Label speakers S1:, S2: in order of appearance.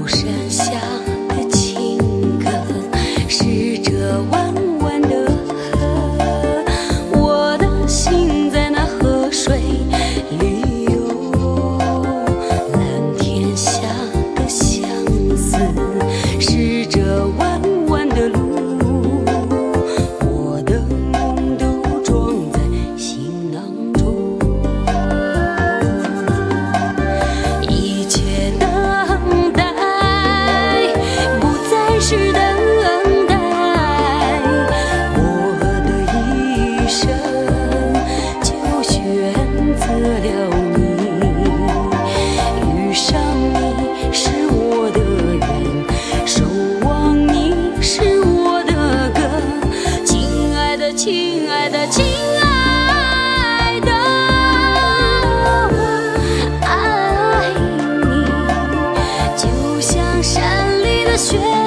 S1: 山下的情歌，是这弯弯的河，我的心在那河水里游。蓝天下的相思，是这弯弯的路，我的梦都装在行囊中。一切等待不再是等待，我的一生就选择了你。遇上你是我的缘，守望你是我的歌。亲爱的，亲爱的，亲爱的，爱你就像山里的雪。